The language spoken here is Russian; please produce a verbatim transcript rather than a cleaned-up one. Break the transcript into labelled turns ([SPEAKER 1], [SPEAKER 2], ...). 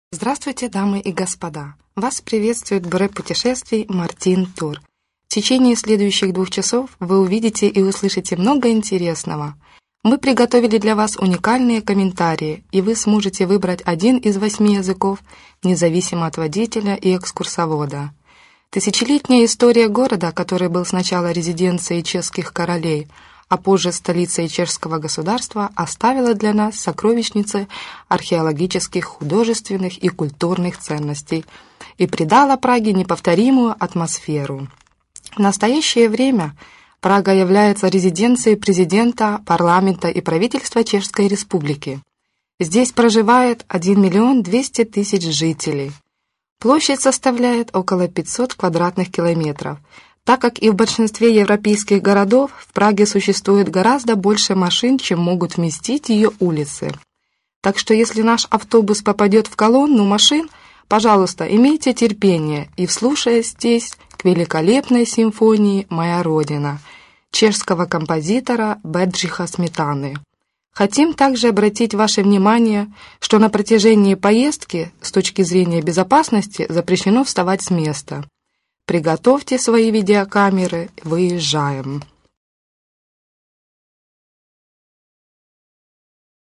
[SPEAKER 1] Здравствуйте, дамы и господа! Вас приветствует бюро путешествий Мартин Тур. В течение следующих двух часов вы увидите и услышите много интересного. Мы приготовили для вас уникальные комментарии, и вы сможете выбрать один из восьми языков, независимо от водителя и экскурсовода. Тысячелетняя история города, который был сначала резиденцией чешских королей, а позже столицей чешского государства, оставила для нас сокровищницы археологических, художественных и культурных ценностей и придала Праге неповторимую атмосферу. В настоящее время Прага является резиденцией президента, парламента и правительства Чешской Республики. Здесь проживает один миллион двести тысяч жителей. Площадь составляет около пятьсот квадратных километров. Так как и в большинстве европейских городов, в Праге существует гораздо больше машин, чем могут вместить ее улицы. Так что если наш автобус попадет в колонну машин, пожалуйста, имейте терпение и вслушайтесь к великолепной симфонии «Моя Родина» чешского композитора Бедřиcha Сметаны. Хотим также обратить ваше внимание, что на протяжении поездки с точки зрения безопасности запрещено вставать с места. Приготовьте свои видеокамеры, выезжаем.